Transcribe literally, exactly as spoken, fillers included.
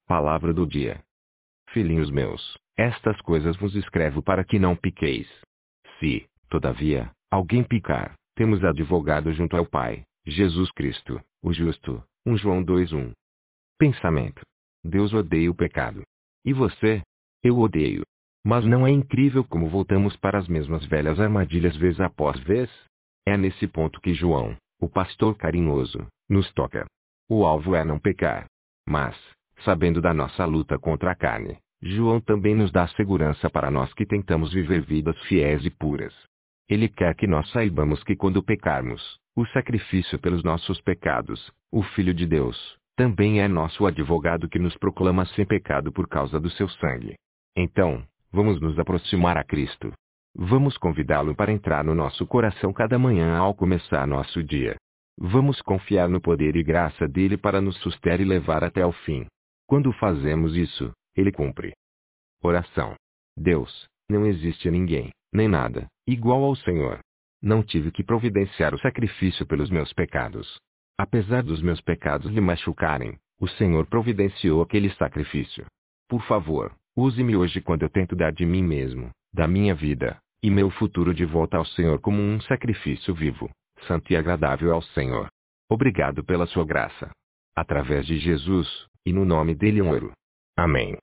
Palavra do dia. Filhinhos meus, estas coisas vos escrevo para que não piqueis. Se, todavia, alguém picar, temos advogado junto ao Pai, Jesus Cristo, o justo. um João dois um. Pensamento. Deus odeia o pecado. E você? Eu odeio. Mas não é incrível como voltamos para as mesmas velhas armadilhas vez após vez? É nesse ponto que João, o pastor carinhoso, nos toca. O alvo é não pecar. Mas, sabendo da nossa luta contra a carne, João também nos dá segurança para nós que tentamos viver vidas fiéis e puras. Ele quer que nós saibamos que quando pecarmos, o sacrifício pelos nossos pecados, o Filho de Deus, também é nosso advogado que nos proclama sem pecado por causa do seu sangue. Então, vamos nos aproximar a Cristo. Vamos convidá-lo para entrar no nosso coração cada manhã ao começar nosso dia. Vamos confiar no poder e graça dele para nos suster e levar até o fim. Quando fazemos isso, ele cumpre. Oração. Deus, não existe ninguém, nem nada, igual ao Senhor. Não tive que providenciar o sacrifício pelos meus pecados. Apesar dos meus pecados lhe machucarem, o Senhor providenciou aquele sacrifício. Por favor, use-me hoje quando eu tento dar de mim mesmo, da minha vida, e meu futuro de volta ao Senhor como um sacrifício vivo, santo e agradável ao Senhor. Obrigado pela sua graça. Através de Jesus, e no nome dele oro. Amém.